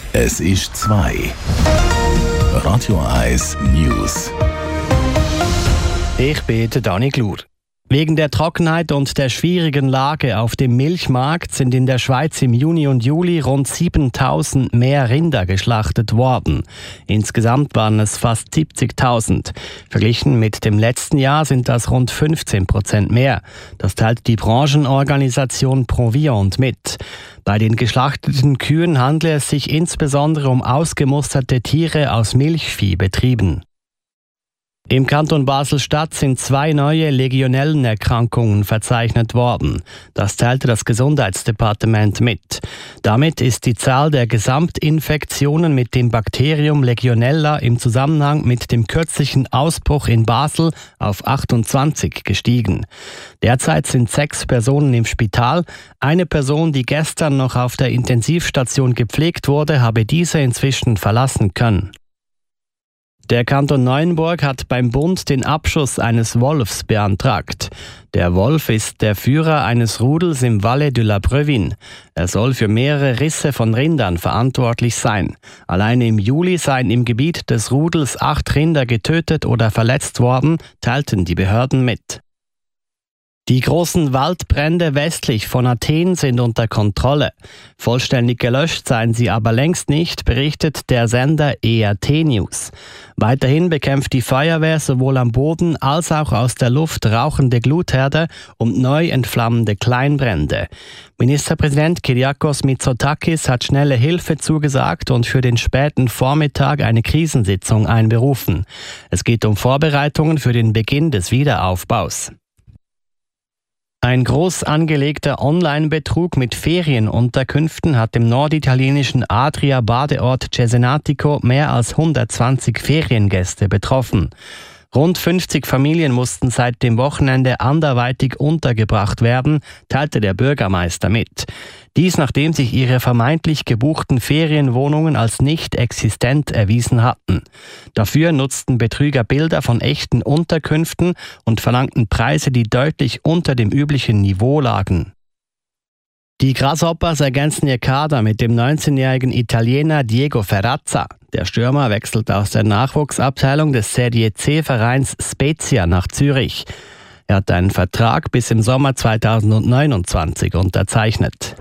Es ist 2. Radio 1 News. Ich bin Dani Glur. Wegen der Trockenheit und der schwierigen Lage auf dem Milchmarkt sind in der Schweiz im Juni und Juli rund 7.000 mehr Rinder geschlachtet worden. Insgesamt waren es fast 70.000. Verglichen mit dem letzten Jahr sind das rund 15% mehr. Das teilt die Branchenorganisation Proviant mit. Bei den geschlachteten Kühen handelt es sich insbesondere um ausgemusterte Tiere aus Milchviehbetrieben. Im Kanton Basel-Stadt sind 2 neue Legionellenerkrankungen verzeichnet worden. Das teilte das Gesundheitsdepartement mit. Damit ist die Zahl der Gesamtinfektionen mit dem Bakterium Legionella im Zusammenhang mit dem kürzlichen Ausbruch in Basel auf 28 gestiegen. Derzeit sind 6 Personen im Spital. Eine Person, die gestern noch auf der Intensivstation gepflegt wurde, habe diese inzwischen verlassen können. Der Kanton Neuenburg hat beim Bund den Abschuss eines Wolfs beantragt. Der Wolf ist der Führer eines Rudels im Valais de la Brevine. Er soll für mehrere Risse von Rindern verantwortlich sein. Alleine im Juli seien im Gebiet des Rudels 8 Rinder getötet oder verletzt worden, teilten die Behörden mit. Die großen Waldbrände westlich von Athen sind unter Kontrolle. Vollständig gelöscht seien sie aber längst nicht, berichtet der Sender ERT News. Weiterhin bekämpft die Feuerwehr sowohl am Boden als auch aus der Luft rauchende Glutherde und neu entflammende Kleinbrände. Ministerpräsident Kyriakos Mitsotakis hat schnelle Hilfe zugesagt und für den späten Vormittag eine Krisensitzung einberufen. Es geht um Vorbereitungen für den Beginn des Wiederaufbaus. Ein groß angelegter Online-Betrug mit Ferienunterkünften hat im norditalienischen Adria-Badeort Cesenatico mehr als 120 Feriengäste betroffen. Rund 50 Familien mussten seit dem Wochenende anderweitig untergebracht werden, teilte der Bürgermeister mit. Dies, nachdem sich ihre vermeintlich gebuchten Ferienwohnungen als nicht existent erwiesen hatten. Dafür nutzten Betrüger Bilder von echten Unterkünften und verlangten Preise, die deutlich unter dem üblichen Niveau lagen. Die Grasshoppers ergänzen ihr Kader mit dem 19-jährigen Italiener Diego Ferrazza. Der Stürmer wechselt aus der Nachwuchsabteilung des Serie C-Vereins Spezia nach Zürich. Er hat einen Vertrag bis im Sommer 2029 unterzeichnet.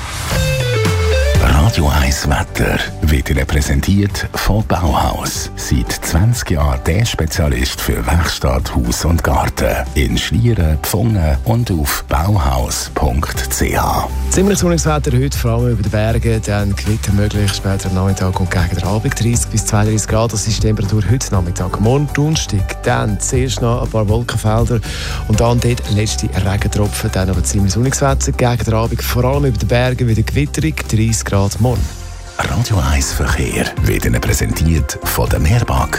Radio 1 Wetter wird Ihnen präsentiert von Bauhaus. Seit 20 Jahren der Spezialist für Werkstatt, Haus und Garten. In Schlieren, Pfungen und auf bauhaus.ch. Ziemlich sonniges Wetter heute, vor allem über den Bergen. Dann Gewitter möglich später am Nachmittag und gegen den Abend 30 bis 32 Grad. Das ist die Temperatur heute Nachmittag. Morgen Donnerstag, dann zuerst noch ein paar Wolkenfelder und dann dort letzte Regentropfen. Dann aber ziemlich sonniges Wetter gegen den Abend. Vor allem über den Bergen wieder gewitterig, 30 Grad morgen. Radio 1 Verkehr wird Ihnen präsentiert von der Mehrbank.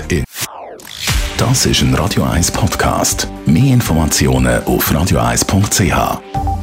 Das ist ein Radio 1 Podcast. Mehr Informationen auf radio1.ch.